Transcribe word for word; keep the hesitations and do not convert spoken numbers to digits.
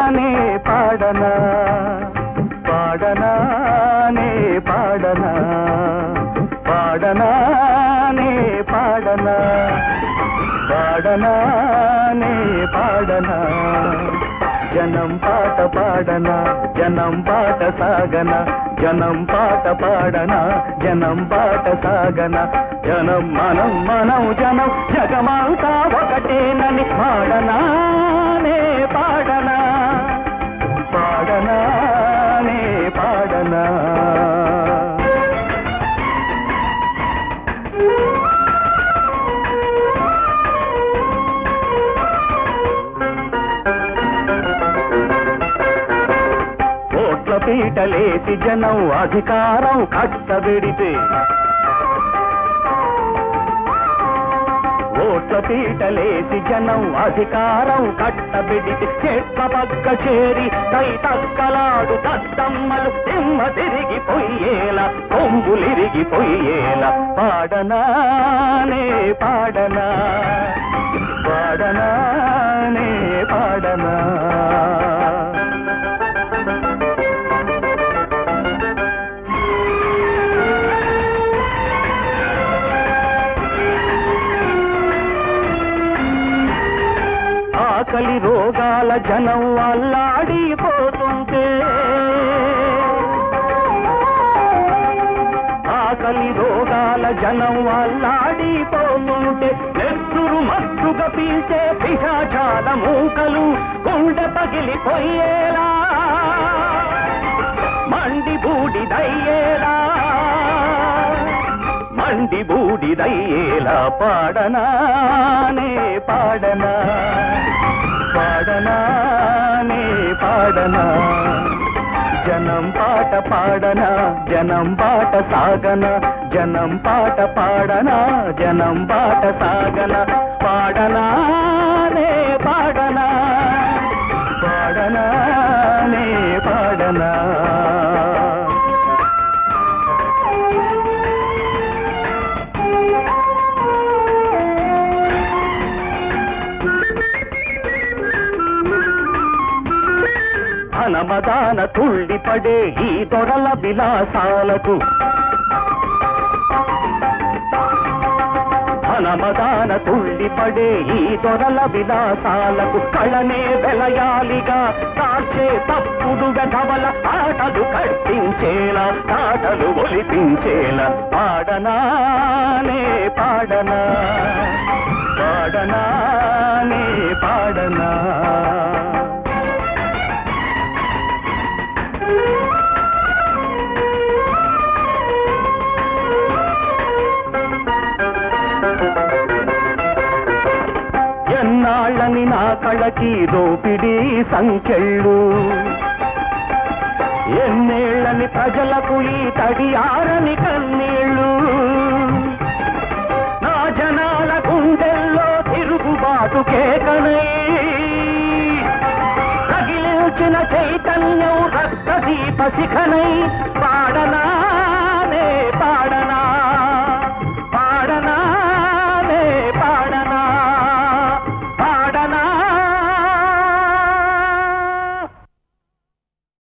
నే పాడనా పాడనా నే పాడనా పాడనా నే పాడనా పాడనా నే పాడనా జనం పాట పాడనా జనం పాట సాగనా జనం పాట పాడనా జనం పాట సాగనా జనం మనం మనం జనం జగమంతా ఒకటేనని పాడనా నే పాడనా పాడనా నే పాడనా పీటలేసి జనం అధికారం కట్టబెడితే ఓట్ల పీటలేసి జనం అధికారం కట్టబెడితే చెట్ల పక్క చేరి తై తక్కలాడు దద్దమ్మలు తిమ్మ తిరిగిపోయేలా కొమ్ములిరిగిపోయేలా పాడనా నే పాడనా పాడనా నే పాడనా ఆకలి రోగాల జనం అల్లాడిపోతుంటే ఆకలి రోగాల జనం అల్లాడిపోతుంటే నెత్తురు మత్తుగా పీల్చే పిశాచాల మూకలు గుండె పగిలిపోయేలా మండి బూడిదయ్యేలా మండి బూడిదయ్యేలా పాడనా నే పాడనా పాడనా నే పాడనా జనం పాట పాడనా జనం పాట సాగనా జనం పాట పాడనా జనం పాట సాగనా పాడనా నే పాడనా పాడనా నే పాడనా ధనమదాన తుళ్ళిపడే ఈ దొరల విలాసాలకు ధనమదాన తుళ్ళిపడే ఈ దొరల విలాసాలకు కళనే వెలయాలిగా తార్చే తప్పుడు వెధవల ఆటలు కట్టించేలా ఆటలు ఒలిపించేలా పాడనా నే పాడనా పాడనా నే పాడనా ఎన్నాళ్ళని నా కళకి దోపిడీ సంఖ్యళ్ళు ఎన్నేళ్ళని ప్రజలకు ఈ తడియారని కన్నీళ్ళు నా జనాల గుండెల్లో తిరుగుబాటు కేకనై తగిలించిన చైతన్యం రక్తదీప శిఖనై పాడనా నే పాడనా